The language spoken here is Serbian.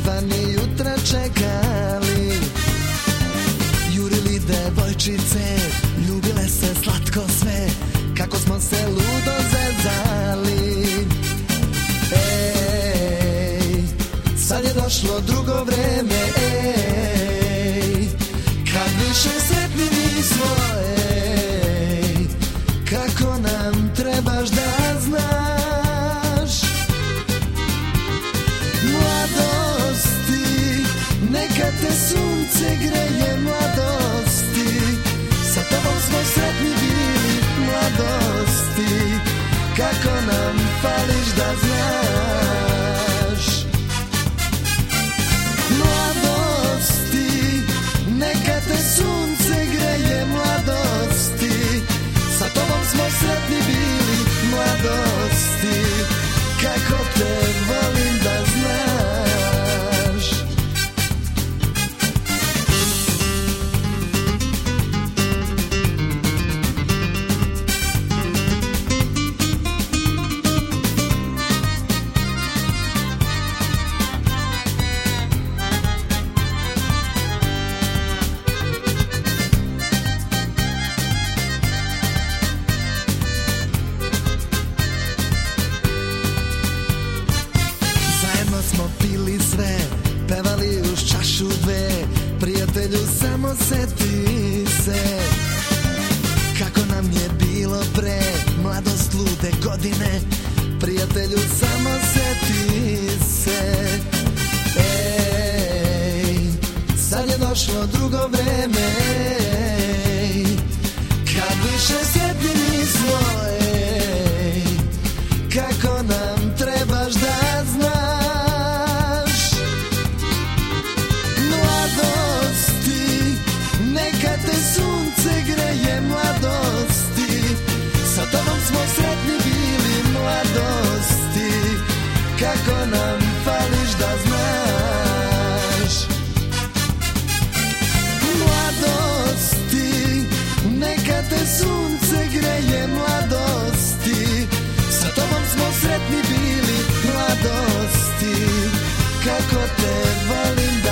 Stefani jutra čekali, jurili devojčice, ljubile se slatko sve, kako smo se ludo zezali. Ej, sad je došlo drugo vreme, ej, kad više sretni nismo, ej, kako nam trebaš da znaš. Mladosti, neka te sunce greje, mladosti, sa tobom smo sretni bili, mladosti, kako nam fališ da znaš. Mladosti, neka te sunce greje, mladosti, sa tobom smo sretni bili, mladosti, kako te volim da znaš. Prijatelju, samo seti se kako nam je bilo pre, mladost, lude godine. Prijatelju, samo seti se. Ej, sad je došlo drugo vreme, ej, kad više sretni nismo, ej, kako nam trebaš da znaš. Neka te sunce greje, mladosti, sa tobom smo sretni bili, mladosti, kako nam fališ da znaš. Mladosti, neka te sunce greje, mladosti, sa tobom smo sretni bili, mladosti, kako te volim da